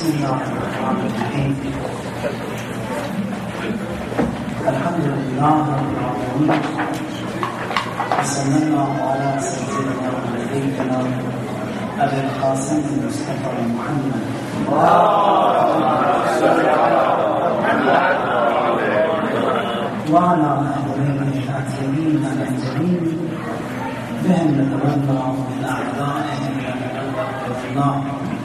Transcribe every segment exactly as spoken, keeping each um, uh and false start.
بسم الله الرحمن الرحيم. الحمد لله رب العالمين، وصلى الله على سيدنا ونبينا أبي القاسم المصطفى محمد وعلى أهله الأكرمين الأنجلين بهم نتولى ومن أعدائهم ونتولى الله.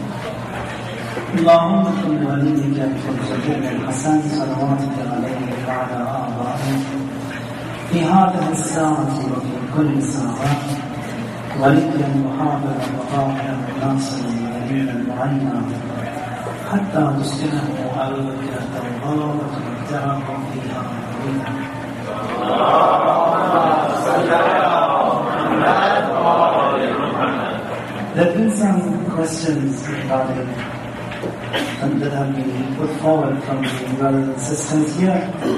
اللهم كن وليك الجليل الحسن صلواتك عليه وعلى آبائه في هذه الساعة وفي كل ساعة، وليا وحافظا وقائلا وناصرا ودليلا معينا، حتى تسكنه أرضك توبا وتمتعه فيها طويلا. There have been some questions regarding and that have been put forward from the brothers and sisters here.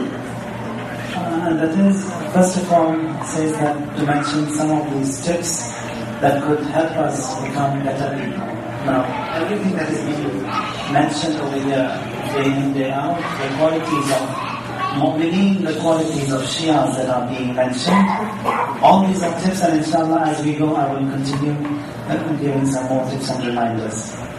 Uh, and that is, first of all, says that to mention some of these tips that could help us become better people. Now, everything that is being mentioned over here, day in, day out, the qualities of Mu'mineen, the qualities of Shias that are being mentioned, all these are tips, and inshallah, as we go, I will continue giving some more tips and reminders.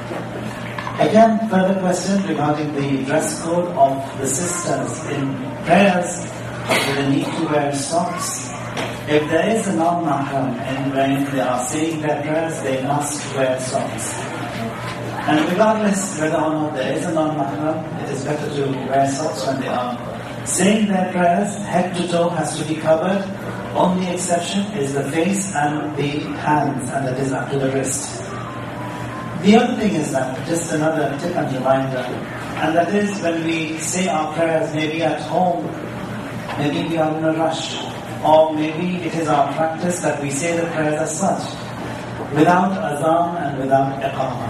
Again, further question regarding the dress code of the sisters in prayers. Do they need to wear socks? If there is a non-mahram and when they are saying their prayers, they must wear socks. And regardless whether or not there is a non-mahram, it is better to wear socks when they are saying their prayers. Head to toe has to be covered. Only exception is the face and the hands, and that is up to the wrist. The other thing is that, just another tip and reminder, and that is when we say our prayers, maybe at home, maybe we are in a rush, or maybe it is our practice that we say the prayers as such, without azan and without iqamah.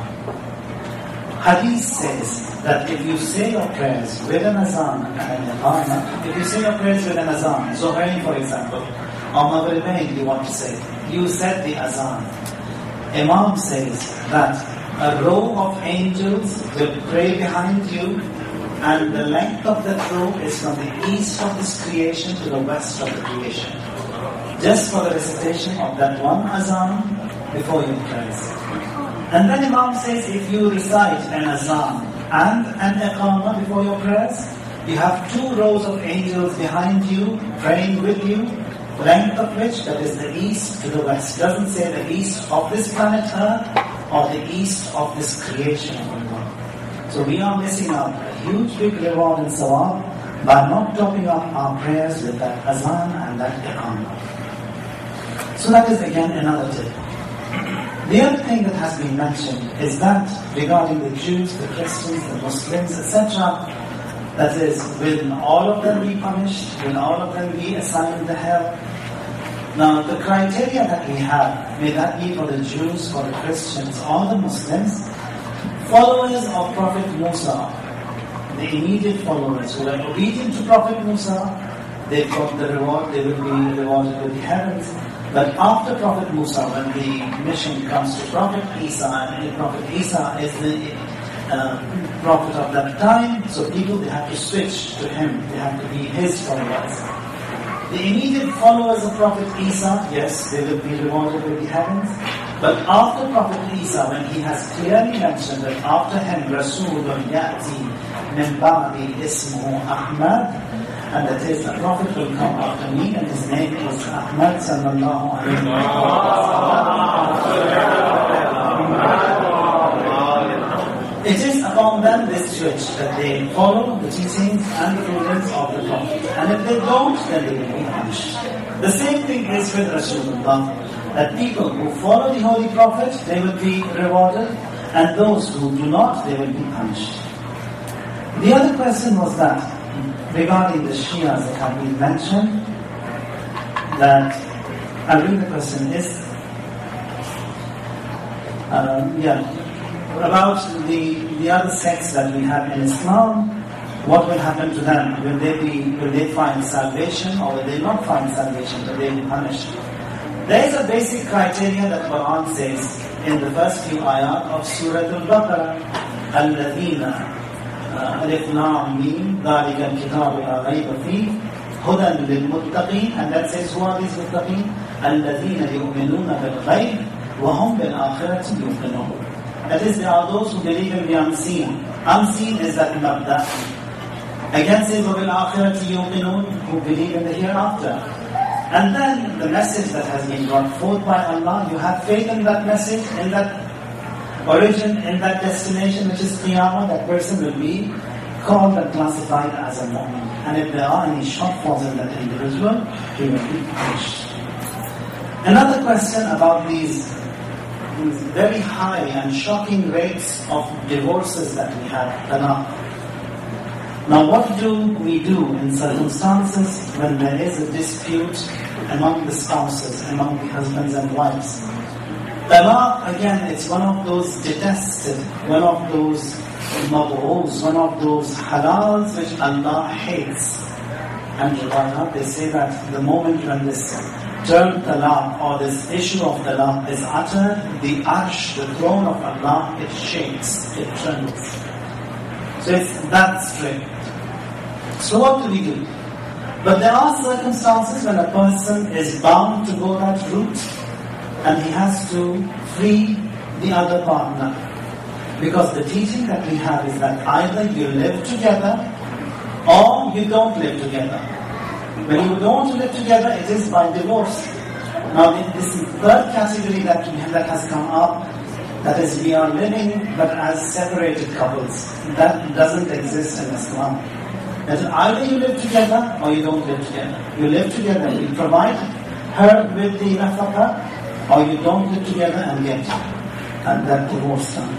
Hadith says that if you say your prayers with an azan and an iqamah, if you say your prayers with an azan, Zuhrayn for example, or Maghribayn you want to say, you said the azan. Imam says that a row of angels will pray behind you, and the length of that row is from the east of this creation to the west of the creation. Just for the recitation of that one azan before your prayers. And then Imam says if you recite an azan and an iqamah before your prayers, you have two rows of angels behind you, praying with you, length of which, that is the east to the west. Doesn't say the east of this planet Earth or the east of this creation of Allah. So we are missing out a huge big reward and sawab by not topping up our prayers with that azan and that iqamah. So that is again another tip. The other thing that has been mentioned is that regarding the Jews, the Christians, the Muslims, et cetera, that is, will all of them be punished? Will all of them be assigned the hell? Now, the criteria that we have, may that be for the Jews, for the Christians, or the Muslims, followers of Prophet Musa, the immediate followers who are obedient to Prophet Musa, they've got the reward, they will be rewarded with the heavens. But after Prophet Musa, when the mission comes to Prophet Isa, and Prophet Isa is the Uh, prophet of that time, so people, they have to switch to him, they have to be his followers. The immediate followers of Prophet Isa, yes, they will be rewarded with the heavens, but after Prophet Isa, when he has clearly mentioned that after him Rasulun Ya'ti min ba'di ismuhu Ahmad, and that is, a prophet will come after me and his name is Ahmad sallallahu alayhi wa sallam. It is upon them this switch, that they follow the teachings and the rulings of the Prophet. And if they don't, then they will be punished. The same thing is with Rasulullah, that people who follow the Holy Prophet, they will be rewarded, and those who do not, they will be punished. The other question was that, regarding the Shias that have been mentioned, that, I believe the question is, um, yeah, about the, the other sects that we have in Islam, what will happen to them? Will they be, will they find salvation, or will they not find salvation? Will they be punished? There is a basic criteria that Quran says in the first few ayat of Surah Al-Baqarah, الذين ألف لام ميم ذلك الكتاب لا ريب فيه هدى للمتقين, and that says who are these muttaqin? الذين يؤمنون بالغيب وهم بالآخرة يوقنون. That is, there are those who believe in the unseen. Unseen is that mabda. Again says وبالآخرة يوقنون, who believe in the hereafter. And then the message that has been brought forth by Allah, you have faith in that message, in that origin, in that destination which is Qiyamah. That person will be called and classified as a mu'min. And if there are any shortfalls in that individual, he will be punished. Another question about these, these very high and shocking rates of divorces that we have, talaq. Now what do we do in circumstances when there is a dispute among the spouses, among the husbands and wives? Talaq, again, it's one of those detested, one of those mab'uz, one of those halals which Allah hates. And Riwayat, they say that the moment when this term talaq or this issue of talaq is uttered, the arsh, the throne of Allah, it shakes, it trembles. So it's that strict. So what do we do? But there are circumstances when a person is bound to go that route and he has to free the other partner. Because the teaching that we have is that either you live together or you don't live together. When you don't live together, it is by divorce. Now this third category that, we have, that has come up, that is we are living but as separated couples. That doesn't exist in Islam. That is, either you live together or you don't live together. You live together, you provide her with the nafaqah, or you don't live together and get and that divorce done.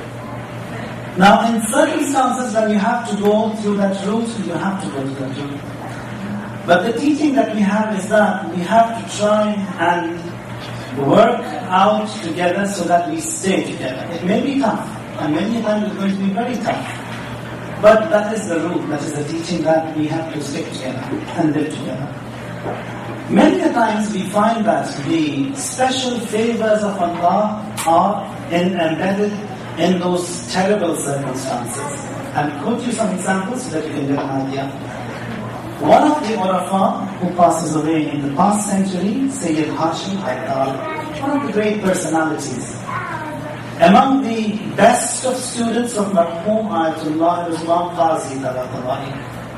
Now in circumstances when you have to go through that route, you have to go through that route. But the teaching that we have is that we have to try and work out together so that we stay together. It may be tough, and many times it's going to be very tough. But that is the root, that is the teaching that we have to stick together and live together. Many a times we find that the special favors of Allah are in, embedded in those terrible circumstances. And quote you some examples so that you can get an idea. One of the Urafa who passes away in the past century, Sayyid Hashim Haidar, one of the great personalities. Among the best of students of Marhum Ayatullah Islam Qazi Tabatabai.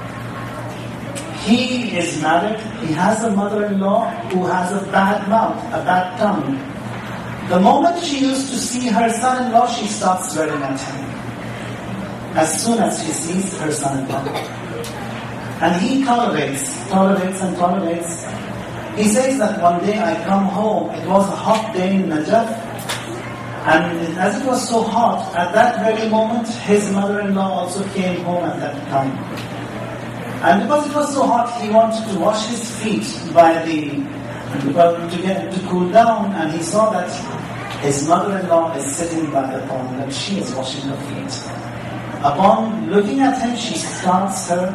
He is married, he has a mother-in-law who has a bad mouth, a bad tongue. The moment she used to see her son-in-law, she starts swearing at him. As soon as she sees her son-in-law. And he tolerates, tolerates and tolerates. He says that one day I come home, it was a hot day in Najaf, and as it was so hot, at that very moment, his mother-in-law also came home at that time. And because it was so hot, he wanted to wash his feet by the, to get to cool down, and he saw that his mother-in-law is sitting by the pond, and she is washing her feet. Upon looking at him, she starts her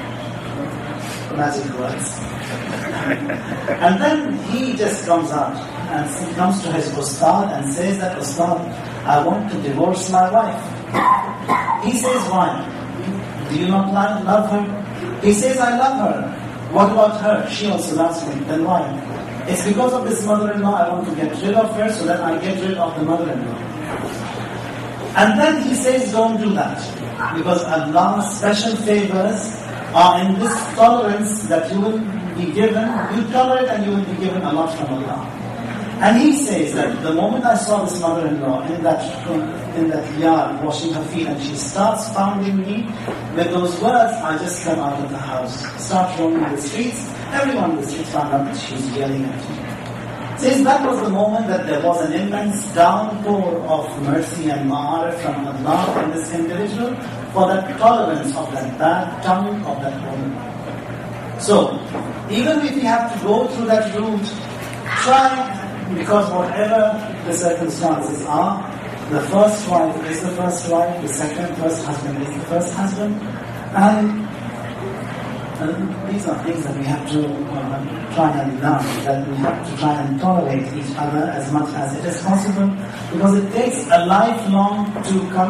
magic words. And then he just comes out and he comes to his ustad and says that, Ustad, I want to divorce my wife. He says, why? Do you not love her? He says, I love her. What about her? She also loves me. Then why? It's because of this mother-in-law I want to get rid of her so that I get rid of the mother-in-law. And then he says, don't do that. Because Allah's special favors are in this tolerance that you will be given, you tolerate and you will be given a lot from Allah. And he says that the moment I saw this mother-in-law in that in that yard washing her feet and she starts pounding me with those words, I just come out of the house, start roaming the streets. Everyone in the streets found out that she's yelling at me. Says that was the moment that there was an immense downpour of mercy and ma'arif from Allah in this individual for that tolerance of that bad tongue of that woman. So, even if we have to go through that route, try, because whatever the circumstances are, the first wife is the first wife, the second first husband is the first husband, and Uh, these are things that we have to uh, try and learn, that we have to try and tolerate each other as much as it is possible, because it takes a lifelong to come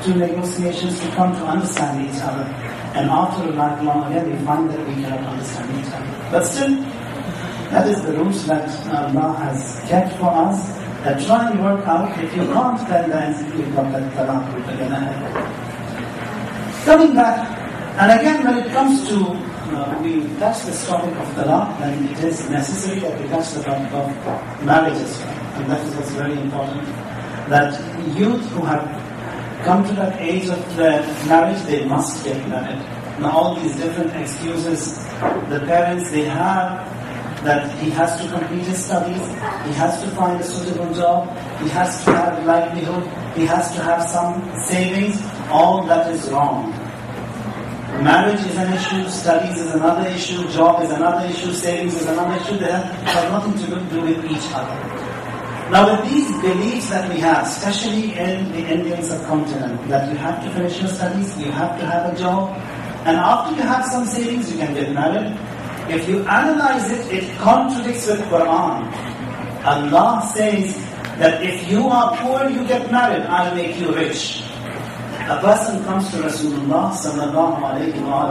to negotiations to come to understand each other. And after a lifelong, again, we find that we cannot understand each other. But still, that is the rules that Allah has kept for us, that try and work out. If you can't, then then you've got that talaq route again ahead. Coming back, and again, when it comes to, uh, we touch this topic of talaq, then it is necessary that we touch the topic of marriage as well. And that is what's very important. That youth who have come to that age of the marriage, they must get married. Now all these different excuses the parents they have, that he has to complete his studies, he has to find a suitable job, he has to have livelihood, he has to have some savings, all that is wrong. Marriage is an issue, studies is another issue, job is another issue, savings is another issue. They have, have nothing to do with each other. Now with these beliefs that we have, especially in the Indian subcontinent, that you have to finish your studies, you have to have a job, and after you have some savings, you can get married. If you analyze it, it contradicts with Quran. Allah says that if you are poor, you get married, I'll make you rich. A person comes to Rasulullah sallallahu alayhi wa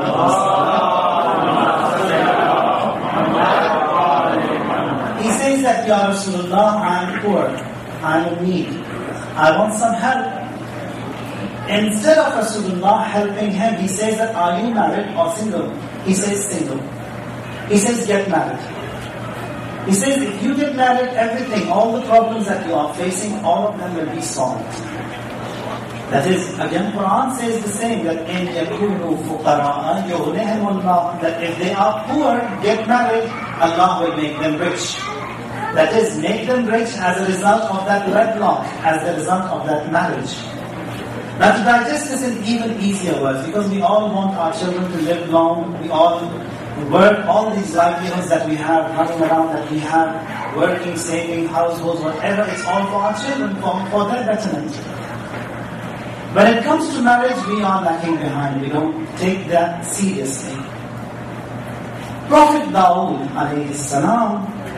sallam. He says that, Ya Rasulullah, I am poor, I am in need, I want some help. Instead of Rasulullah helping him, he says that, are you married or single? He says single. He says get married. He says if you get married, everything, all the problems that you are facing, all of them will be solved. That is, again, Quran says the same, that in yakunu fuqara'a yughnihimullah, that if they are poor, get married, Allah will make them rich. That is, make them rich as a result of that wedlock, as a result of that marriage. Now to digest this in even easier words, because we all want our children to live long, we all work, all these livelihoods that we have, running around that we have, working, saving, households, whatever, it's all for our children, for, for their betterment. When it comes to marriage, we are lacking behind. We don't take that seriously. Prophet Dawood alayhi salam,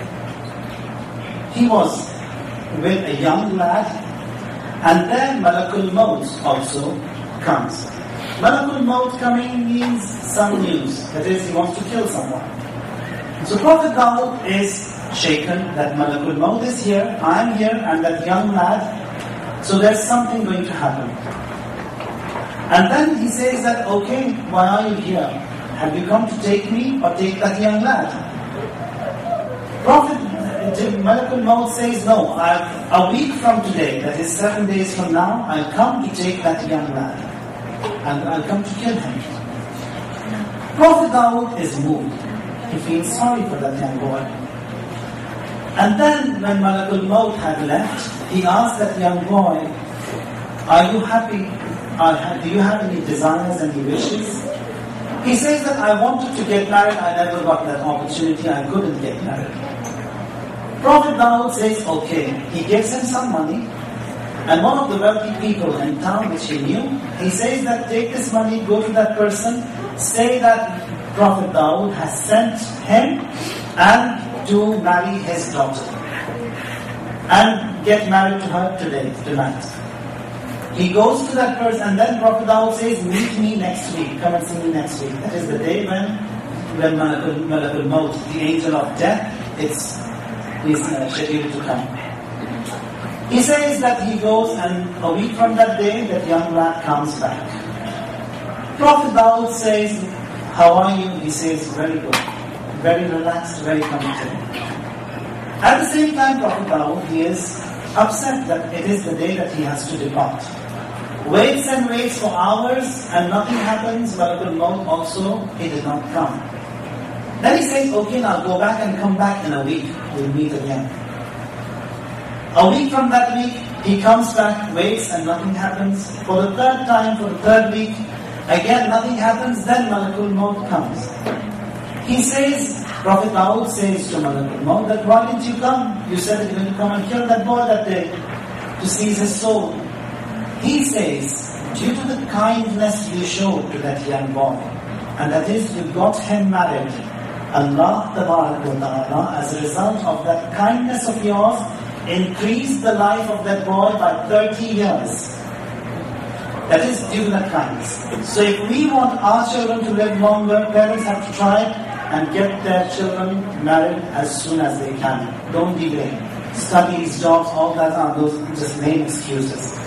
he was with a young lad, and then Malakul Maut also comes. Malakul Maut coming means some news, that is, he wants to kill someone. So Prophet Dawood is shaken that Malakul Maut is here, I am here, and that young lad, so there's something going to happen. And then he says that, okay, why are you here? Have you come to take me or take that young lad? Prophet Malakul Maut says, no, I've, a week from today, that is seven days from now, I'll come to take that young lad. And I'll come to kill him. Prophet Dawood is moved. He feels sorry for that young boy. And then when Malakul Maut had left, he asked that young boy, are you happy? Are, do you have any desires, any wishes? He says that I wanted to get married, I never got that opportunity, I couldn't get married. Prophet Dawood says, okay. He gives him some money, and one of the wealthy people in town which he knew, he says that take this money, go to that person, say that Prophet Dawood has sent him and to marry his daughter. And get married to her today, tonight. He goes to that person, and then Prophet Dawood says, meet me next week, come and see me next week. That is the day when, when Malakul, Malakul Maut, the angel of death, it's is uh, scheduled to come. He says that he goes, and a week from that day, that young lad comes back. Prophet Dawood says, how are you? He says, very good, very relaxed, very comfortable. At the same time, Prophet Dawood, he is upset that it is the day that he has to depart. Waits and waits for hours, and nothing happens. Malakul Maut also, he did not come. Then he says, okay, now go back and come back in a week. We'll meet again. A week from that week, he comes back, waits, and nothing happens. For the third time, for the third week, again nothing happens. Then Malakul Maut comes. He says, Prophet Dawood says to Malakul Maut that, why didn't you come? You said that you're going to come and kill that boy that day to seize his soul. He says, due to the kindness you showed to that young boy, and that is, you got him married, Allah Ta'ala, as a result of that kindness of yours, increased the life of that boy by thirty years. That is due to that kindness. So if we want our children to live longer, parents have to try and get their children married as soon as they can. Don't delay. Studies, jobs, all that are those just lame excuses.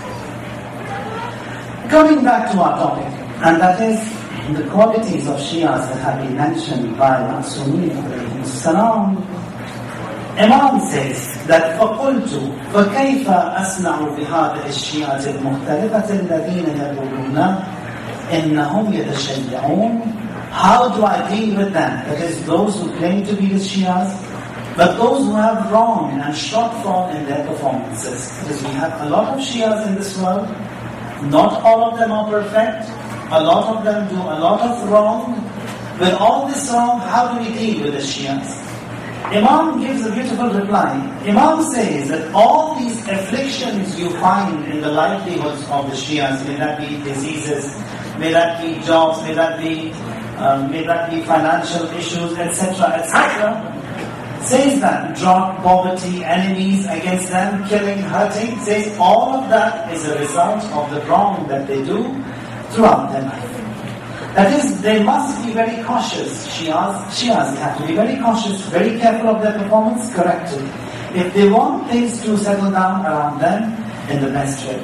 Coming back to our topic, and that is the qualities of Shias that have been mentioned by Ma'sumin alayhi salam. Imam says that فَقُلْتُ فَكَيْفَ أَسْنَعُ بِهَذِهِ الشِّيَعَةِ الْمُخْتَلِفَةِ الَّذِينَ يَقُولُونَ إِنَّهُمْ يَتَشَيَّعُونَ. How do I deal with them? That is, those who claim to be the Shias, but those who have wrong and shortfall in their performances. Because we have a lot of Shias in this world. Not all of them are perfect. A lot of them do a lot of wrong. With all this wrong, how do we deal with the Shias? Imam gives a beautiful reply. Imam says that all these afflictions you find in the livelihoods of the Shias, may that be diseases, may that be jobs, may that be um, may that be financial issues, et cetera, et cetera, says that drought, poverty, enemies against them, killing, hurting, says all of that is a result of the wrong that they do throughout their life. That is, they must be very cautious. Shias, Shias have to be very cautious, very careful of their performance, correct it. If they want things to settle down around them in the best way.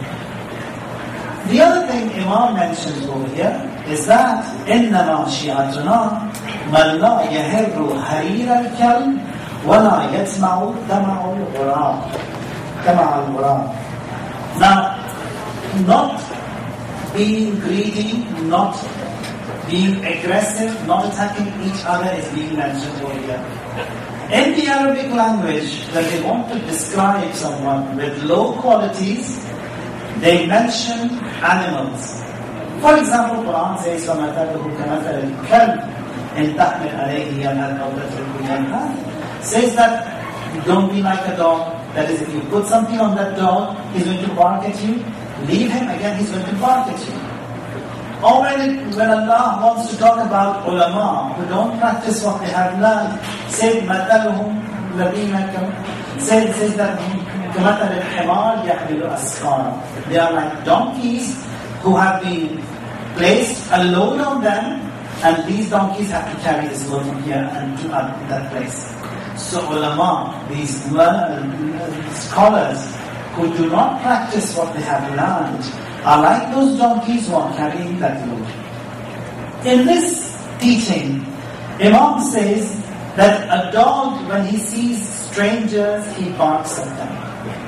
The other thing Imam mentions over here is that إِنَّمَا شِيَعَتُنَا مَنْ لَا يَهِرُّ هَرِيرَ الْكَلْبِ وَلَا يَسْمَعُ دَمَعُ الْغُرَابِ دَمَعَ الْغُرَابِ. Now, not being greedy, not being aggressive, not attacking each other is being mentioned over here. In the Arabic language, when they want to describe someone with low qualities, they mention animals. For example, Quran says, فَمَثَلُهُ كَمَثَلِ الْكَلْبِ إِنْ تَحْمِلْ عَلَيْهِ يَلْهَثْ أَوْ تَتْرُكْهُ يَلْهَث. Says that don't be like a dog. That is, if you put something on that dog, he's going to bark at you. Leave him, again he's going to bark at you. Or when, it, when Allah wants to talk about ulama who don't practice what they have learned, say مَثَلُهُمْ لَذِينَ says, says that كَمَثَلِ الْحِمَارِ يَحْمِلُ أَسْفَارًا. They are like donkeys who have been placed a load on them, and these donkeys have to carry this load from here and to uh, that place. So ulama, these learned, scholars who do not practice what they have learned, are like those donkeys who are carrying that load. In this teaching, Imam says that a dog, when he sees strangers, he barks at them.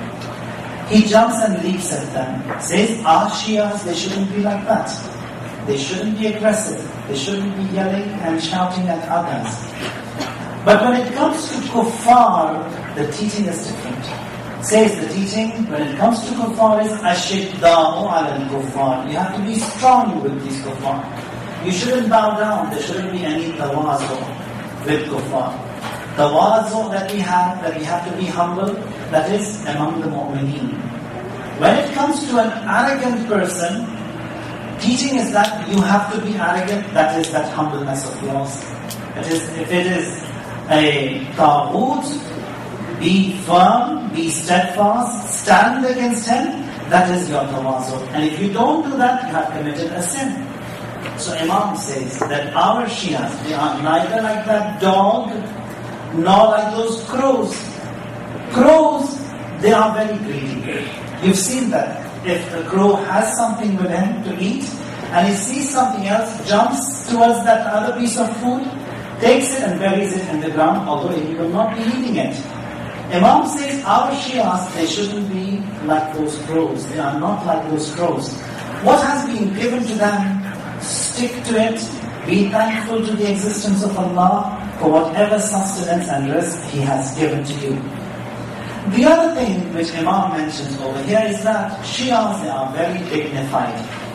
He jumps and leaps at them. Says, our Shias, they shouldn't be like that. They shouldn't be aggressive. They shouldn't be yelling and shouting at others. But when it comes to kuffar, the teaching is different. Says the teaching, when it comes to kuffar is ashidda'u ala al-kuffar. You have to be strong with these kuffar. You shouldn't bow down. There shouldn't be any tawazu with kuffar. Tawazu that we have, that we have to be humble, that is among the mu'mineen. When it comes to an arrogant person, teaching is that you have to be arrogant, that is that humbleness of yours. That is, if it is a taghut, be firm, be steadfast, stand against him, that is your tawazu. And if you don't do that, you have committed a sin. So Imam says that our Shias, they are neither like that dog, nor like those crows. Crows, they are very greedy. You've seen that. If the crow has something with him to eat, and he sees something else, jumps towards that other piece of food, takes it and buries it in the ground, although he will not be eating it. Imam says, our Shias, they shouldn't be like those crows. They are not like those crows. What has been given to them, stick to it. Be thankful to the existence of Allah for whatever sustenance and risk He has given to you. The other thing which Imam mentions over here is that Shias, they are very dignified.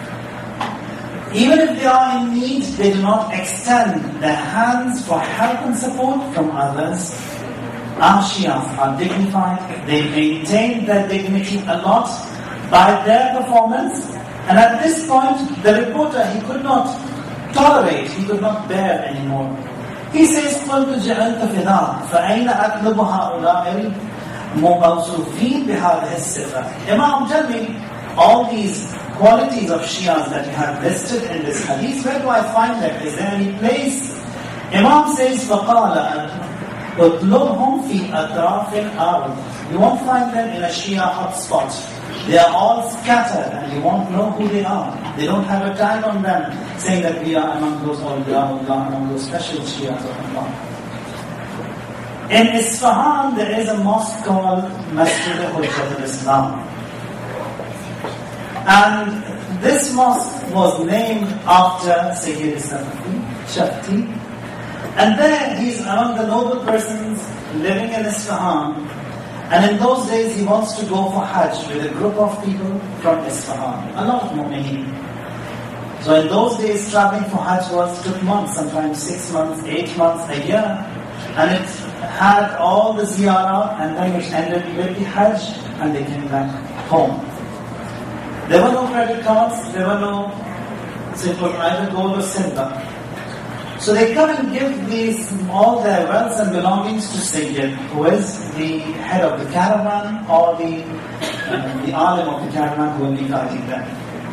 Even if they are in need, they do not extend their hands for help and support from others. Our Shias are dignified. They maintain their dignity a lot by their performance. And at this point, the reporter, he could not tolerate, he could not bear anymore. He says, قُلْتُ جَعَلْتَ فِدَاءَ فَأَيْنَ أَطْلُبُ هَؤُلَاءِ الْمُوْصُوفِينَ بِهَذِهِ الصِّفَةِ. Imam, tell me, all these qualities of Shias that you have listed in this hadith, where do I find them? Is there any place? Imam says, فَقَالَ اطلبهم في أطراف الأرض. You won't find them in a Shia hotspot. They are all scattered and you won't know who they are. They don't have a tag on them saying that we are among those awliya, among those special Shias of Allah. In Isfahan, there is a mosque called Masjid al-Hujjat al-Islam. And this mosque was named after Sayyid Shafti. And there he is among the noble persons living in Isfahan. And in those days he wants to go for Hajj with a group of people from Isfahan. A lot of mu'mineen. So in those days traveling for Hajj was took months, sometimes six months, eight months, a year. And it had all the ziyarah and then it ended with the Hajj and they came back home. There were no credit cards, there were no, so it was either gold or silver. So they come and give these all their wealth and belongings to Sayyid, who is the head of the caravan or the uh, the alim of the caravan who will be guiding them.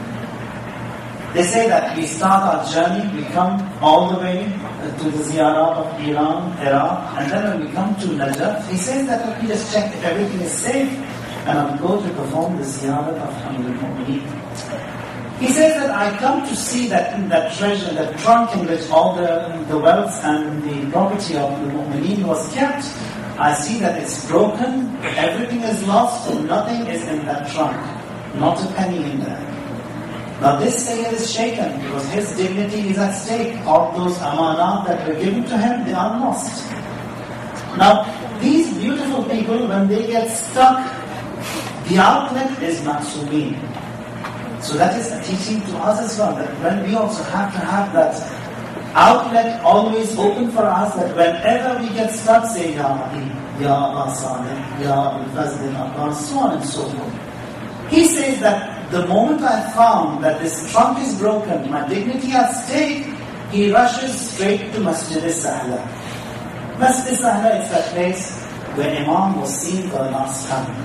They say that we start our journey, we come all the way to the ziyarah of Iran, Iraq, and then when we come to Najaf, he says that let me just check if everything is safe, and I'm going to perform the ziyarah of Amirul Mu'mineen. He says that I come to see that that treasure, that trunk in which all the, the wealth and the property of the Mu'mineen was kept. I see that it's broken, everything is lost, so nothing is in that trunk. Not a penny in there. Now this Sayyid is shaken because his dignity is at stake. All those amanat that were given to him, they are lost. Now these beautiful people, when they get stuck, the outlet is Ma'sumeen. So that is a teaching to us as well, that when we also have to have that outlet always open for us, that whenever we get stuck, say, Ya Ali, Ya Abba Saleh, Ya Abul Fazl Abbas, so on and so forth. He says that the moment I found that this trunk is broken, my dignity at stake, he rushes straight to Masjid al-Sahla. Masjid al-Sahla is that place where Imam was seen for the last time.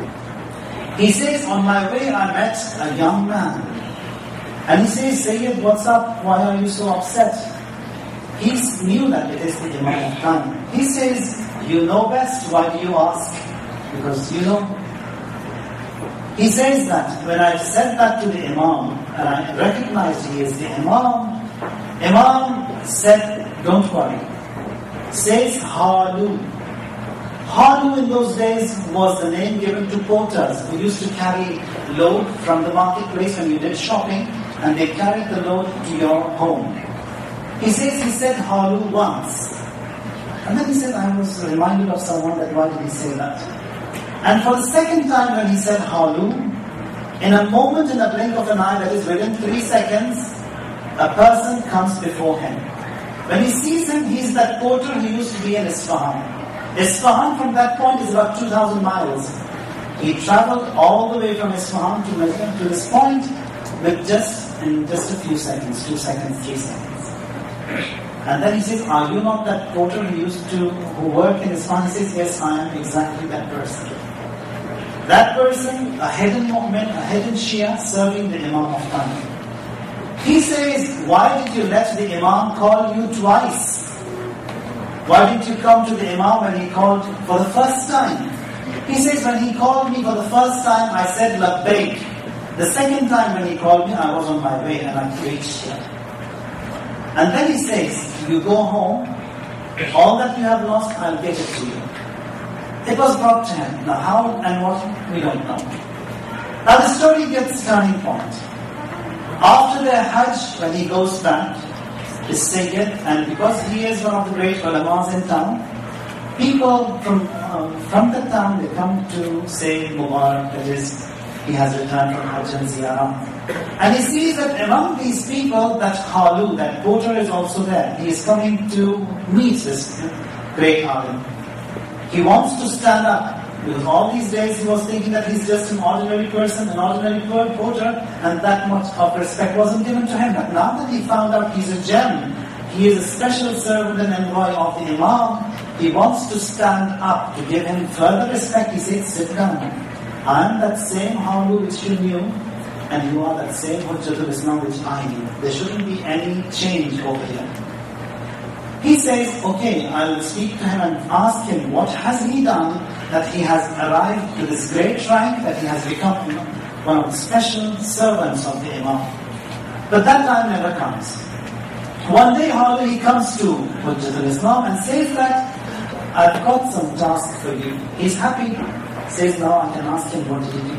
He says, on my way I met a young man. And he says, Sayyid, what's up? Why are you so upset? He knew that it is the Imam of time. He says, you know best, why do you ask? Because you know. He says that when I said that to the Imam, and I recognized he is the Imam, Imam said, don't worry. Says Halu. Halu in those days was the name given to porters who used to carry load from the marketplace when you did shopping, and they carried the load to your home. He says he said Halu once. And then he said, I was reminded of someone that why did he say that? And for the second time when he said Halu, in a moment, in a blink of an eye, that is within three seconds, a person comes before him. When he sees him, he is that porter who used to be in Isfahan. Isfahan from that point is about two thousand miles. He traveled all the way from Isfahan to Medina to this point with just in just a few seconds, two seconds, three seconds. And then he says, are you not that porter who used to, who worked in Isfahan? He says, yes, I am exactly that person. That person, a hidden mu'min, a hidden Shia, serving the Imam of time. He says, why did you let the Imam call you twice? Why didn't you come to the Imam when he called for the first time? He says, when he called me for the first time, I said, Labbaik. The second time when he called me, I was on my way and I reached here. And then he says, you go home, all that you have lost, I'll get it to you. It was brought to him. Now how and what, we don't know. Now the story gets turning point. After their Hajj, when he goes back, is Sayyid, and because he is one of the great ulamas in town, people from uh, from the town, they come to say Mubarak, that is, he has returned from Hajj and Ziyarah. And he sees that among these people, that Halu, that porter is also there. He is coming to meet this great alim. He wants to stand up, because all these days he was thinking that he's just an ordinary person, an ordinary porter, and that much of respect wasn't given to him. But now that he found out he's a gem, he is a special servant and envoy of the Imam, he wants to stand up to give him further respect. He says, sit down. I am that same Halu which you knew. and you are that same Hujjatul Islam which I need. There shouldn't be any change over here. He says, okay, I'll speak to him and ask him, what has he done that he has arrived to this great rank, that he has become one of the special servants of the Imam. But that time never comes. One day, however, he comes to Hujjatul Islam and says that, I've got some task for you. He's happy. Says, now I can ask him, what did he do?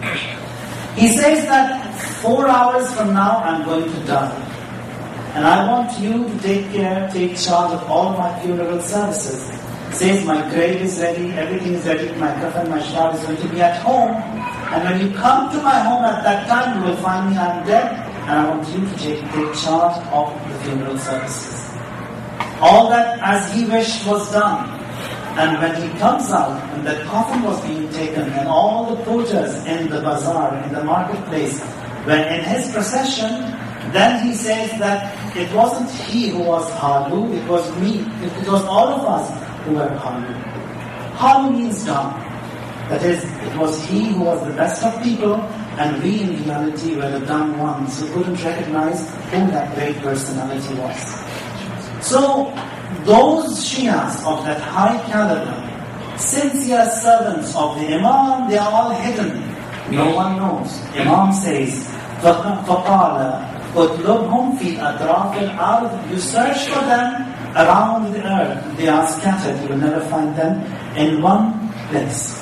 He says that four hours from now I'm going to die. And I want you to take care, take charge of all my funeral services. Says my grave is ready, everything is ready, my coffin, my shroud is going to be at home. And when you come to my home at that time, you will find me, I'm dead. And I want you to take, take charge of the funeral services. All that as he wished was done. And when he comes out, and the coffin was being taken, and all the porters in the bazaar, in the marketplace, were in his procession, then he says that it wasn't he who was Halu, it was me, it was all of us who were Halu. Halu means dumb. That is, it was he who was the best of people, and we in reality were the dumb ones who couldn't recognize who that great personality was. So, those Shias of that high caliber, sincere servants of the Imam, they are all hidden. No one knows. Imam says, فَقَالَ اطلبهم في أطراف الأرض. You search for them around the earth. They are scattered. You will never find them in one place.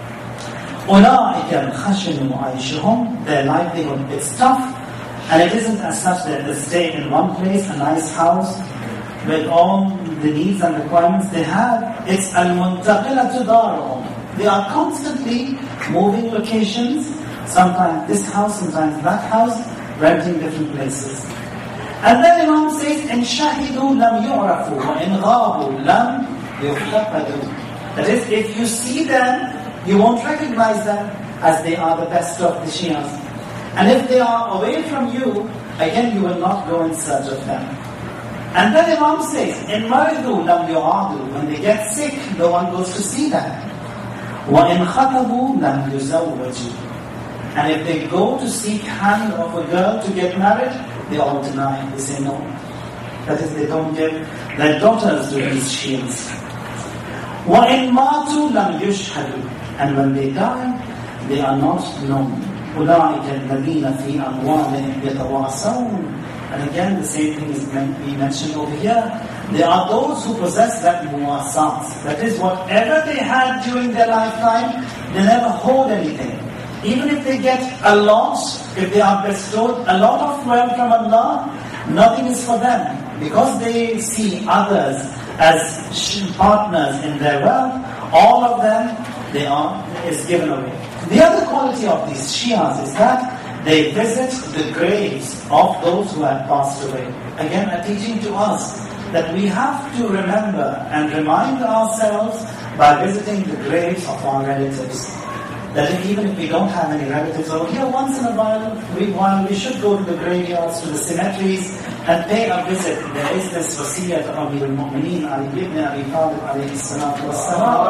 أولئك الخشن عيشهم. Their livelihood is tough, and it isn't as such that they stay in one place, a nice house with all the needs and requirements they have. It's al-muntaqilatu darhum. They are constantly moving locations. Sometimes this house, sometimes that house, renting different places. And then Imam says, إن شهدوا لم يعرفوا وإن غابوا لم يفتقدوا. That is, if you see them, you won't recognize them as they are the best of the Shias. And if they are away from you, again you will not go in search of them. And then Imam says, إن مرضوا لم يعادوا. When they get sick, no one goes to see them. وإن خطبوا لم يزوجوا. And if they go to seek hand of a girl to get married, they all deny. They say no. That is, they don't give their daughters to these Shias. وَإِن مَاتُوا لَمْ يُشْهَدُوا. And when they die, they are not known. أُولَٰئِكَ الَّذِينَ فِي أَمْوَالِهِمْ يَتَوَاصَوْنَ. And again, the same thing is being mentioned over here. They are those who possess that muwasat. That is, whatever they had during their lifetime, they never hold anything. Even if they get a lot, if they are bestowed a lot of wealth from Allah, nothing is for them. Because they see others as partners in their wealth, all of them, they are, is given away. The other quality of these Shias is that they visit the graves of those who have passed away. Again, a teaching to us that we have to remember and remind ourselves by visiting the graves of our relatives. That even if we don't have any relatives over here, once in a while, we, while we should go to the graveyards, to the cemeteries, and pay a visit. There is this wasiyat of Amir al-Mu'mineen, Ali ibn Abi Talib, alayhi salatu wassalam.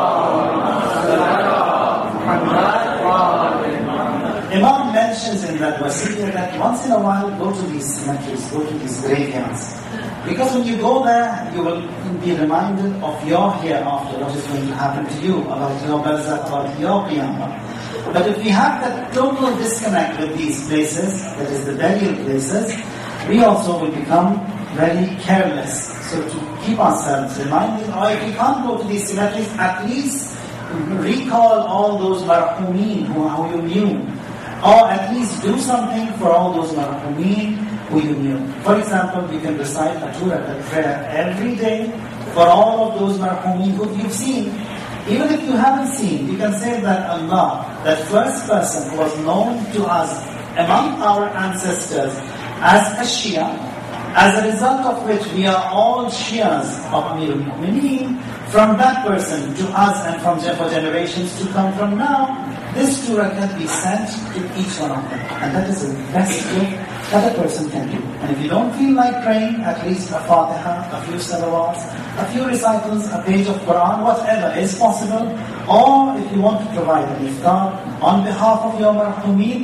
Imam mentions in that wasiyah that once in a while, go to these cemeteries, go to these graveyards. Because when you go there, you will be reminded of your hereafter, what is going to happen to you, about your barzakh, about your qiyamah. But if we have that total disconnect with these places, that is the burial places, we also will become very careless. So to keep ourselves reminded, or if we can't go to these cemeteries, at least recall all those marhumeen who, who you knew. Or at least do something for all those marhumeen who you knew. For example, you can recite a two rakat prayer every day for all of those marhumeen who you've seen. Even if you haven't seen, you can say that Allah, that first person who was known to us among our ancestors as a Shia, as a result of which we are all Shias of Amir al-Mu'mineen, from that person to us and from for generations to come from now, this two rakat be sent to each one of them. And that is the best gift that a person can do. And if you don't feel like praying, at least a Fatiha, a few salawats, a few recitals, a page of Quran, whatever is possible. Or if you want to provide an iftar on behalf of your marhumeen,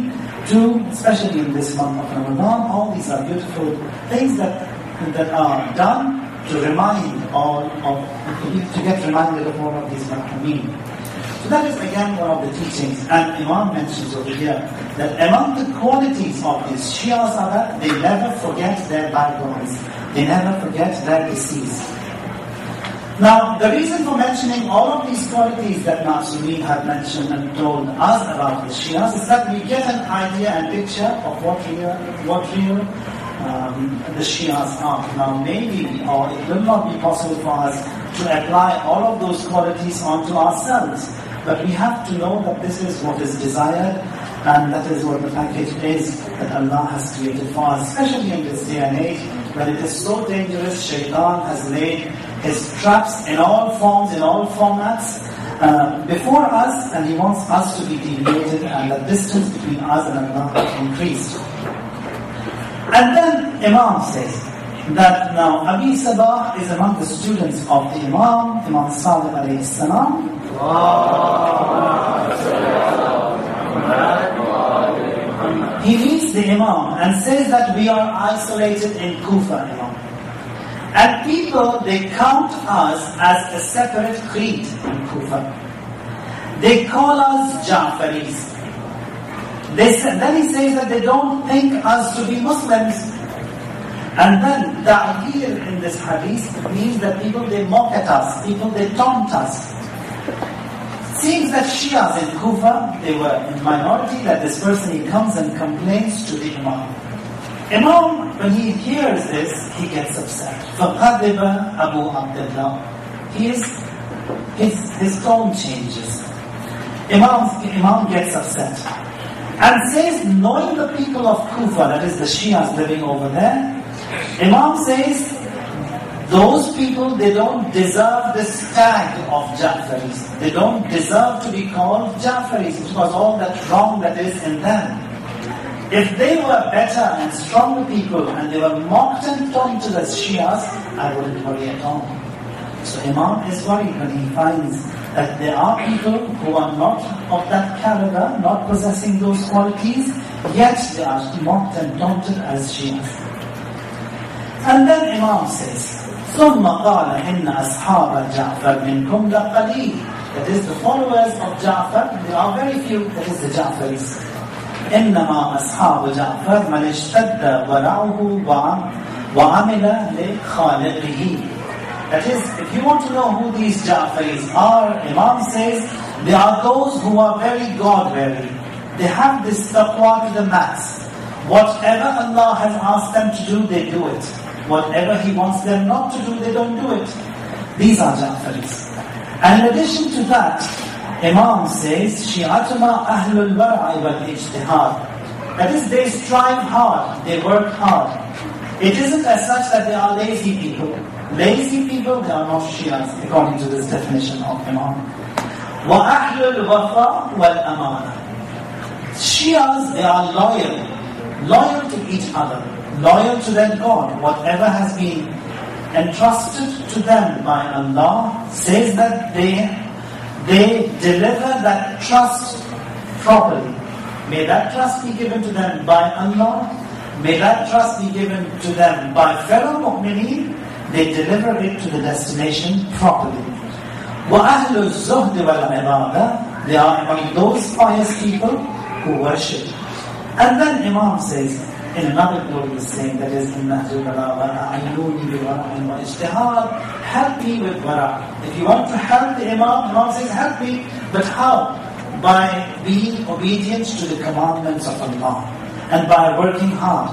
do, especially in this month of Ramadan. All these are beautiful things that that are done to remind all of, to get reminded of all of these maqamin. So that is again one of the teachings. And Imam mentions over here that among the qualities of these Shias are that they never forget their bygones. They never forget their deceased. Now, the reason for mentioning all of these qualities that Ma'sumin had mentioned and told us about the Shias is that we get an idea and picture of what real, what real um, the Shias are. Now, maybe, or it will not be possible for us to apply all of those qualities onto ourselves. But we have to know that this is what is desired, and that is what the package is that Allah has created for us, especially in this day and age when it is so dangerous. Shaitan has laid his traps in all forms, in all formats, uh, before us, and he wants us to be deviated, and the distance between us and Allah increased. And then Imam says that now Abi Sabah is among the students of the Imam, Imam Sadiq alayhi salam. He meets the Imam and says that we are isolated in Kufa, Imam. And people, they count us as a separate creed in Kufa. They call us Ja'faris. They say, then he says that they don't think us to be Muslims. And then ta'hir in this hadith means that people, they mock at us, people, they taunt us. Seems that Shias in Kufa, they were in minority, that this person, he comes and complains to the Imam. Imam, when he hears this, he gets upset. فَقَذِبَ Abu Abdullah. He is, his, his tone changes. Imam, Imam gets upset. And says, knowing the people of Kufa, that is the Shias living over there, Imam says, those people, they don't deserve this tag of Ja'faris. They don't deserve to be called Ja'faris because all that wrong that is in them. If they were better and stronger people and they were mocked and taunted as Shias, I wouldn't worry at all. So Imam is worried when he finds that there are people who are not of that caliber, not possessing those qualities, yet they are mocked and taunted as Shias. And then Imam says, ثم قال إن أصحاب جعفر منكم لقليل. That is, the followers of Ja'far, there are very few, that is the Ja'faris. إنما أصحاب جعفر من اشتد ورعه وعمل لخالقه. That is, if you want to know who these Ja'faris are, Imam says, they are those who are very God-weary. They have this taqwa to the max. Whatever Allah has asked them to do, they do it. Whatever He wants them not to do, they don't do it. These are Ja'faris. And in addition to that, Imam says, Shi'atuna ahlul wara'i wal ijtihad. That is, they strive hard, they work hard. It isn't as such that they are lazy people. Lazy people, they are not Shias, according to this definition of Imam. Wa ahlul wafa wal amana. Shias, they are loyal. Loyal to each other. Loyal to their God. Whatever has been entrusted to them by Allah says that they they deliver that trust properly. May that trust be given to them by Allah. May that trust be given to them by fellow mu'mineen. They deliver it to the destination properly. وَأَهْلُ الزُّهْدِ وَالْعِبَادَةِ. They are among those pious people who worship. And then Imam says, in another glorious saying, that is in Nahjul Balagha, A'inuni bi wara'in wa ijtihad, help me with wara'. If you want to help the Imam, Imam says, help me, but how? By being obedient to the commandments of Allah, and by working hard.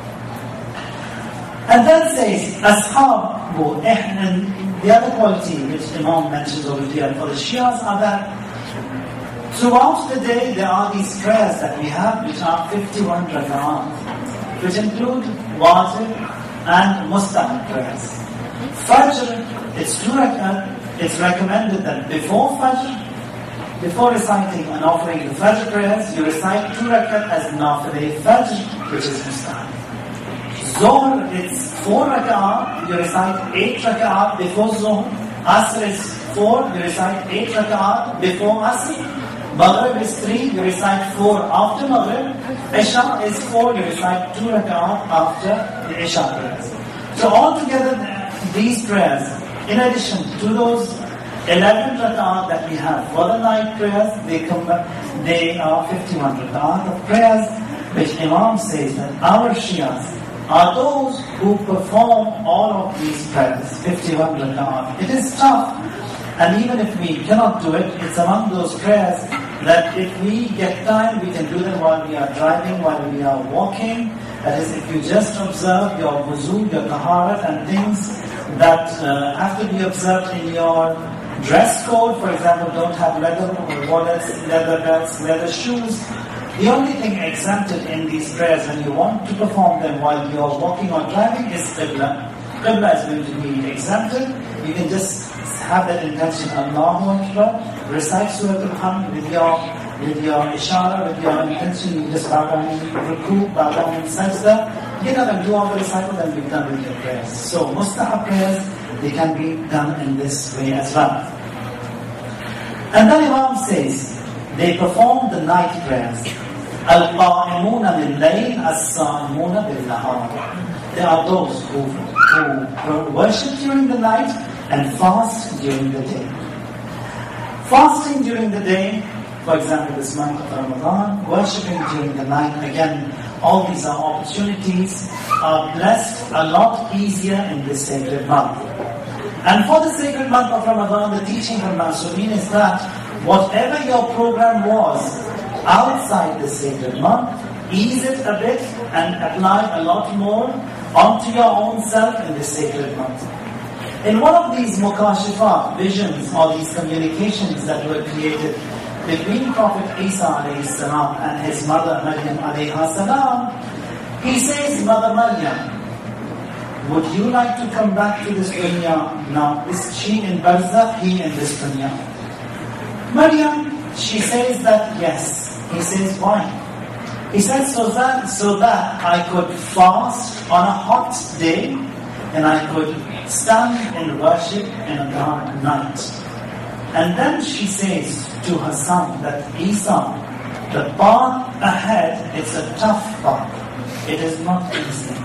And then says, Ashabu, and the other quality which Imam mentions over here for the Shias are that throughout the day there are these prayers that we have which are fifty-one rak'at, which include wajib and mustahab prayers. Fajr, it's two rak'at. It's recommended that before Fajr, before reciting and offering the Fajr prayers, you recite two rak'at as nafile Fajr, which is mustahab. Zohr, it's four rak'at, you recite eight rak'at before Zohr. Asr is four, you recite eight rak'at before Asr. Maghrib is three, you recite four after Maghrib. Isha is four, you recite two rak'at after the Isha prayers. So altogether, these prayers, in addition to those eleven rak'at that we have for the night prayers, they come they are fifty-one rak'at of prayers, which Imam says that our Shias are those who perform all of these prayers, fifty-one rak'at. It is tough, and even if we cannot do it, it's among those prayers that if we get time, we can do them while we are driving, while we are walking. That is, if you just observe your wuzu, your taharat, and things that uh, have to be observed in your dress code. For example, don't have leather wallets, leather belts, leather shoes. The only thing exempted in these prayers when you want to perform them while you are walking or driving is Qibla. Qibla is going to be exempted. You can just have that intention, Allahu Akbar, recite Surah Al-Hamd with your, with your ishara, with your intention. You just bow down in ruku, bow down in sajda, get up and do all the recital, and be done with your prayers. So, mustahab prayers, they can be done in this way as well. And then Imam says, they perform the night prayers. Al-qa'imuna bil-layl, as-sa'imuna bil-nahar. There are those who, who worship during the night and fast during the day. Fasting during the day, for example, this month of Ramadan, worshipping during the night, again, all these are opportunities, are blessed a lot easier in this sacred month. And for the sacred month of Ramadan, the teaching from Masumin is that whatever your program was outside the sacred month, ease it a bit and apply a lot more onto your own self in this sacred month. In one of these mukashifat, visions, or these communications that were created between Prophet Isa alayhi salam and his mother Maryam alayhi salam, he says, Mother Maryam, would you like to come back to this dunya now? Is she in barzakh, he in this dunya? Maryam, she says that yes. He says, why? He says, so that, so that I could fast on a hot day and I could stand in worship in a dark night. And then she says to her son that Isa, the path ahead, it's a tough path. It is not easy.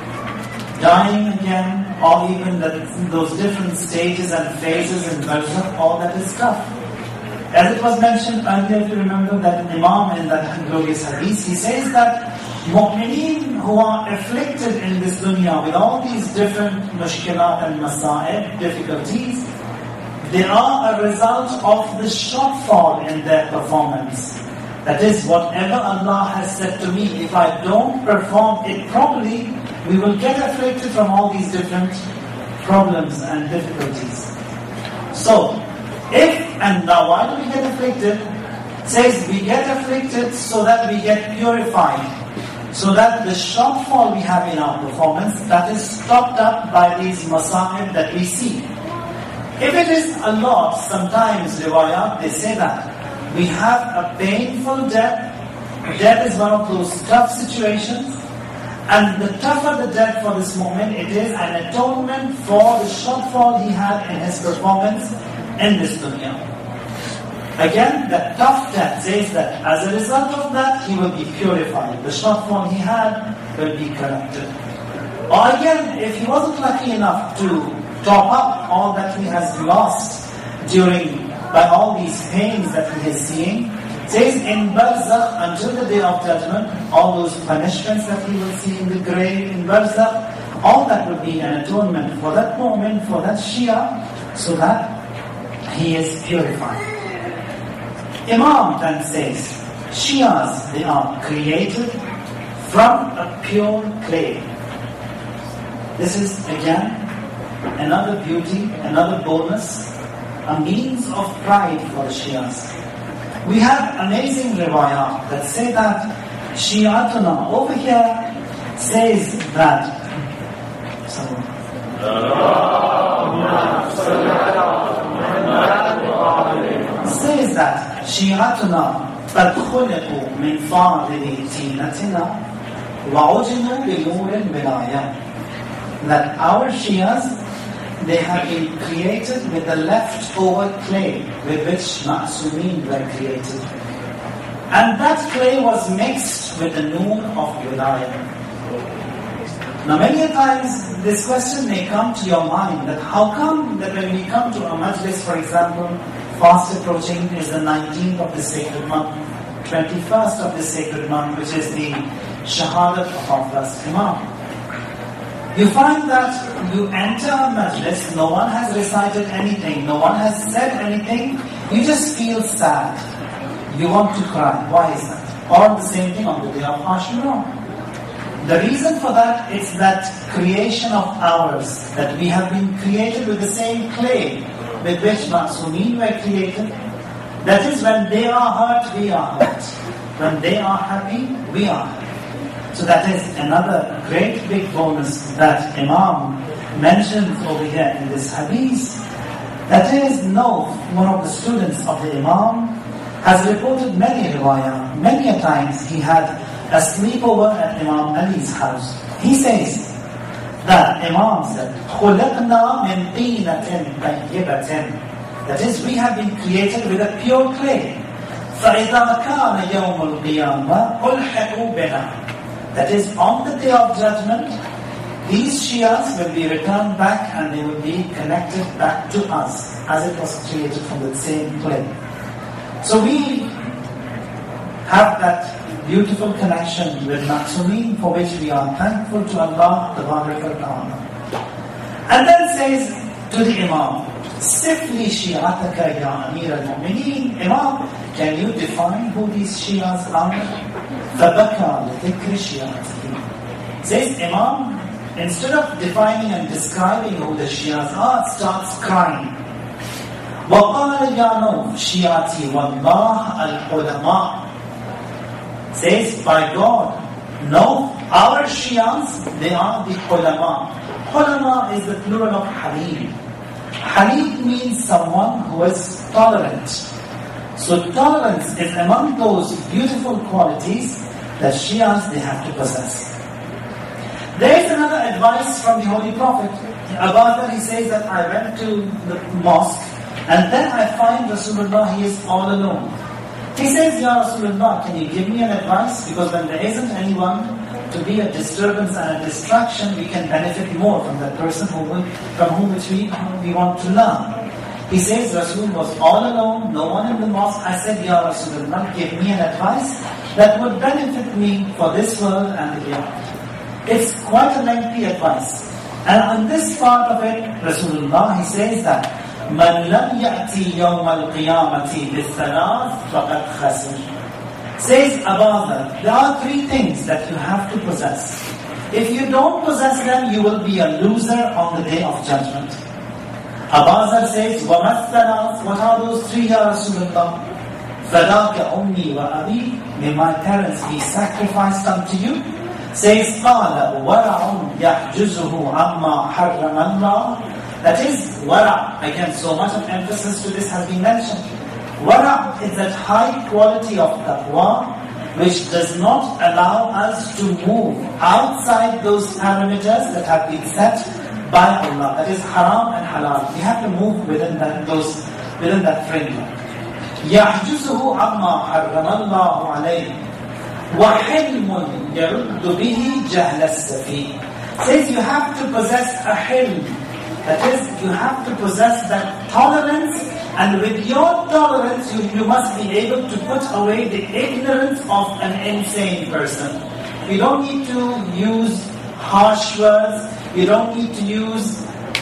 Dying again, or even the, those different stages and phases in barzakh, all that is tough. As it was mentioned earlier, if you remember that Imam in that glorious hadith, he says that mu'mineen who are afflicted in this dunya with all these different mushkilat and masa'ib, difficulties, they are a result of the shortfall in their performance. That is, whatever Allah has said to me, if I don't perform it properly, we will get afflicted from all these different problems and difficulties. So, if, and now why do we get afflicted? It says we get afflicted so that we get purified. So that the shortfall we have in our performance, that is stopped up by these masa'ib that we see. If it is a lot, sometimes riwayat, they say that we have a painful death. Death is one of those tough situations. And the tougher the death for this moment, it is an atonement for the shortfall he had in his performance in this dunya. Again, that tough death says that as a result of that, he will be purified. The shortfall he had will be corrected. Or again, if he wasn't lucky enough to top up all that he has lost during, by all these pains that he is seeing, says in barzakh until the day of judgment, all those punishments that he will see in the grave in barzakh, all that will be an atonement for that moment, for that Shia, so that he is purified. Imam then says, Shias, they are created from a pure clay. This is again another beauty, another bonus, a means of pride for the Shias. We have amazing riwayat that say that Shi'atuna over here says that so, says that Shi'atuna قد خلقوا من فاضل تينتنا وعجنوا بنور الولاية. That our Shias, they have been created with the leftover clay with which Ma'sumin were created. And that clay was mixed with the noon of Wilayah. Now many a times this question may come to your mind, that how come that when we come to a majlis, for example, fast approaching is the nineteenth of the sacred month, twenty-first of the sacred month, which is the Shahadat of our first Imam. You find that you enter a majlis, no one has recited anything, no one has said anything, you just feel sad. You want to cry. Why is that? Or the same thing on the day of Ashura. The reason for that is that creation of ours, that we have been created with the same clay with which Ma'sumin were created. That is, when they are hurt, we are hurt. When they are happy, we are happy. So that is another great big bonus that Imam mentions over here in this hadith. That is, no, one of the students of the Imam has reported many riwayah, many a times he had a sleepover at Imam Ali's house. He says that Imam said, خُلَقْنَا مِنْ طِينَةٍ طَيِّبَةٍ. That is, we have been created with a pure clay. فَإِذَا كَانَ يَوْمُ الْقِيَامَةِ أُلْحِقُوا بِنَا. That is, on the day of judgment, these Shias will be returned back and they will be connected back to us as it was created from the same clay. So we have that beautiful connection with Ma'sumin, for which we are thankful to Allah Tabarak wa Ta'ala. And then says to the Imam, Sifli Shi'ataka ya Amir al-Mu'mineen. Imam, can you define who these Shias are? فَبَكَى لِذِكْرِ شِيَعَتِهِ. Says Imam, instead of defining and describing who the Shias are, starts crying. وَقَالَ يَا نَوْفْ شِيَعَتِي وَاللَّهَ الْعُلَمَاءِ. Says, by God, no, our Shias, they are the ulama. Ulama is the plural of Halim. Halim means someone who is tolerant. So tolerance is among those beautiful qualities that Shias, they have to possess. There is another advice from the Holy Prophet. About that he says that I went to the mosque and then I find Rasulullah, he is all alone. He says, Ya Rasulullah, can you give me an advice? Because when there isn't anyone to be a disturbance and a distraction, we can benefit more from that person who will, from whom which we, we want to learn. He says, Rasul was all alone, no one in the mosque. I said, Ya Rasulullah, give me an advice that would benefit me for this world and the beyond. It's quite a lengthy advice. And on this part of it, Rasulullah, he says that, مَنْ لَمْ يَأْتِي يَوْمَ الْقِيَامَةِ بِالثَّلَاثِ فَقَدْ خَسِرٍ. Says Abazar, there are three things that you have to possess. If you don't possess them, you will be a loser on the day of judgment. Abazar says, وَمَا الثَّلَاثِ. What are those three, Ya Rasulullah? فَذَاكَ أُمِّي وَأَبِي. May my parents be sacrificed unto you. Says, قَالَ وَرَعٌ يَحْجُزُهُ عَمَّا حَرَّمَ اللَّهُ. That is, wara. Again, so much of emphasis to this has been mentioned. Wara is that high quality of taqwa which does not allow us to move outside those parameters that have been set by Allah. That is haram and halal. We have to move within that, those, within that framework. يَحْجُزُهُ عَمَّا حَرَّمَ اللَّهُ عَلَيْهِ وَحِلْمٌ يَرُدُّ بِهِ جَهْلَ السَّفِيهِ. Says you have to possess a hilm. That is, you have to possess that tolerance, and with your tolerance, you, you must be able to put away the ignorance of an insane person. You don't need to use harsh words, you don't need to use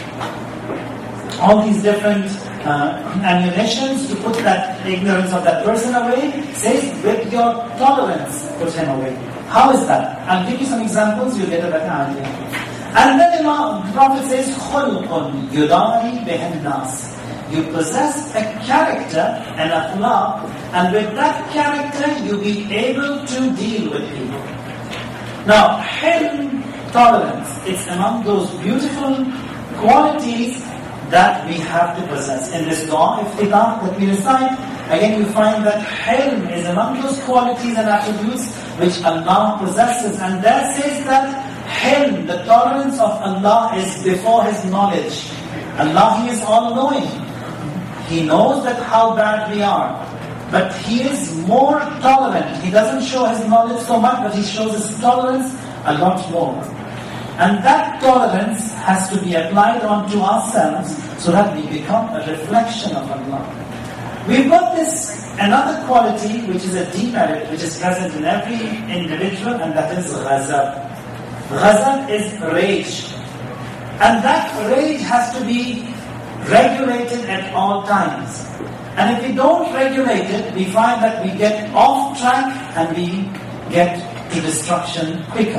all these different uh, ammunitions to put that ignorance of that person away. Says, with your tolerance, put him away. How is that? I'll give you some examples, you'll get a better idea. And then the Prophet says, خُلْقٌ يُدَارِي بِهِ النَّاسِ. You possess a character, an akhlaq, and with that character you be able to deal with people. Now, hilm, tolerance, it's among those beautiful qualities that we have to possess. In this dua, iftitah that we recite, again you find that hilm is among those qualities and attributes which Allah possesses. And there says that hilm, the tolerance of Allah, is before His knowledge. Allah, He is all-knowing. He knows that how bad we are. But He is more tolerant. He doesn't show His knowledge so much, but He shows His tolerance a lot more. And that tolerance has to be applied onto ourselves so that we become a reflection of Allah. We've got this another quality which is a demerit, which is present in every individual, and that is ghazab. Ghazab is rage. And that rage has to be regulated at all times. And if we don't regulate it, we find that we get off track and we get to destruction quicker.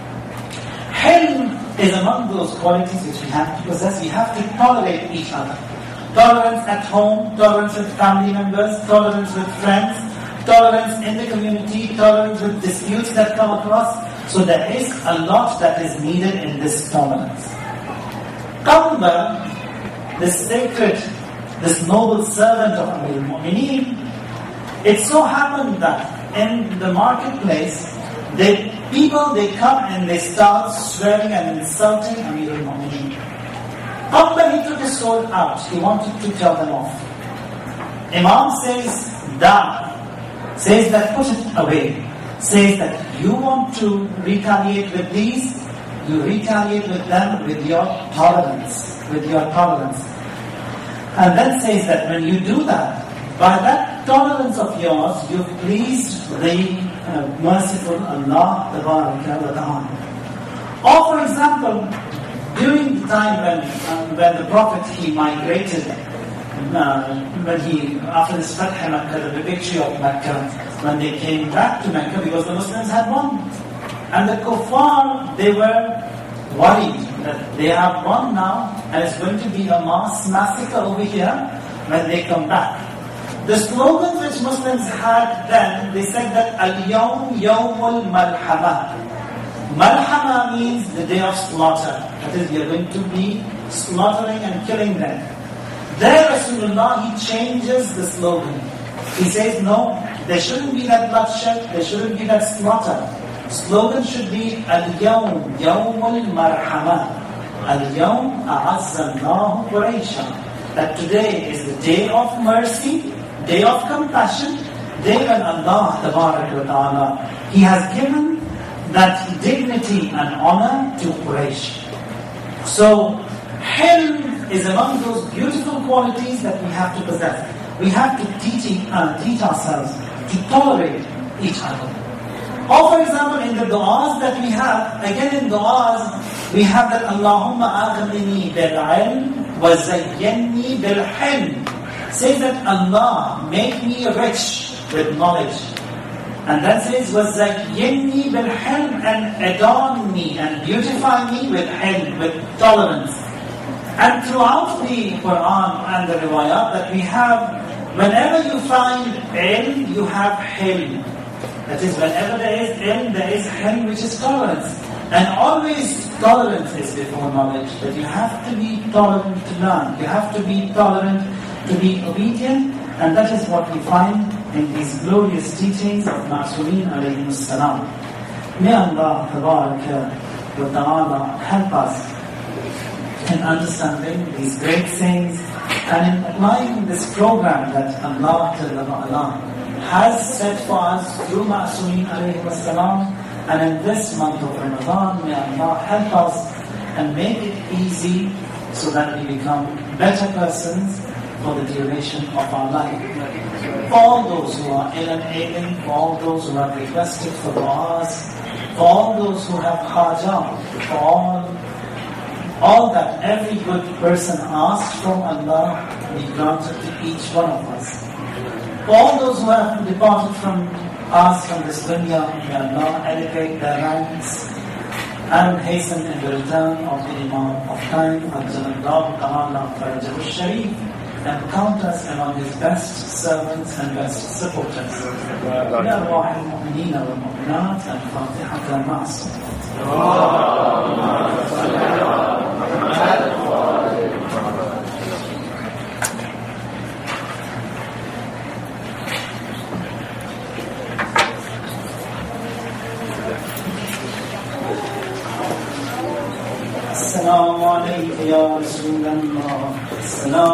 Hilm is among those qualities which we have to possess. We have to tolerate each other. Tolerance at home, tolerance with family members, tolerance with friends, tolerance in the community, tolerance with disputes that come across. So there is a lot that is needed in this tolerance. Qambar, this sacred, this noble servant of Amir al-Mu'mineen, it so happened that in the marketplace, they, people they come and they start swearing and insulting Amir al-Mu'mineen. Qambar, he took his sword out. He wanted to tell them off. Imam says, da, says that put it away. Says that you want to retaliate with these, you retaliate with them with your tolerance, with your tolerance. And then says that when you do that, by that tolerance of yours, you've pleased the uh, merciful Allah Tabaraka wa Ta'ala. Or for example, during the time when um, when the Prophet he migrated, uh, when he after the Fath Makkah, the victory of Mecca, when they came back to Mecca because the Muslims had won, and the Kuffar they were worried that they have won now, and it's going to be a mass massacre over here when they come back. The slogans which Muslims had then, they said that Al-Yawm Yawmul Malhama. Malhama means the day of slaughter. That is, we are going to be slaughtering and killing them. There Rasulullah, he changes the slogan. He says, no, there shouldn't be that bloodshed, there shouldn't be that slaughter. Slogan should be Al-Yawm Yawmul Marhama. Al-Yawm A'azzallahu Quraisha. That today is the day of mercy, day of compassion, day when Allah Tabaraka wa Ta'ala, He has given that dignity and honor to Quraysh. So, Hilm is among those beautiful qualities that we have to possess. We have to teach, uh, teach ourselves to tolerate each other. Or for example, in the du'as that we have, again in du'as, we have that Allahumma aghnini bil-ilm wa zayyanni bil-hilm. Says that Allah, make me rich with knowledge. And that says, وَزَيِّنِّي بِالْحِلْمِ, and adorn me and beautify me with hilm, with tolerance. And throughout the Quran and the riwayat that we have, whenever you find ilm, you have hilm. That is, whenever there is ilm, there is hilm, which is tolerance. And always tolerance is before knowledge. That you have to be tolerant to learn. You have to be tolerant to be obedient. And that is what we find in these glorious teachings of Ma'sumin alayhi salam. May Allah Tabaraka wa Ta'ala help us in understanding these great sayings and in applying this program that Allah Ta'ala has set for us through Ma'sumin alayhi salam. And in this month of Ramadan, may Allah help us and make it easy so that we become better persons for the duration of our life. For all those who are ill and ailing, for all those who have requested for du'as, for all those who have hajat, for all, all that every good person asks from Allah, be granted to each one of us. For all those who have departed from us from this dunya, may Allah elevate their ranks and hasten in the return of the Imam of time, Ajjalallahu Ta'ala Farajahu Sharif, and count us among His best servants and best supporters. بأرواح المؤمنين والمؤمنات الفاتحة مع السلام عليكم يا رسول الله السلام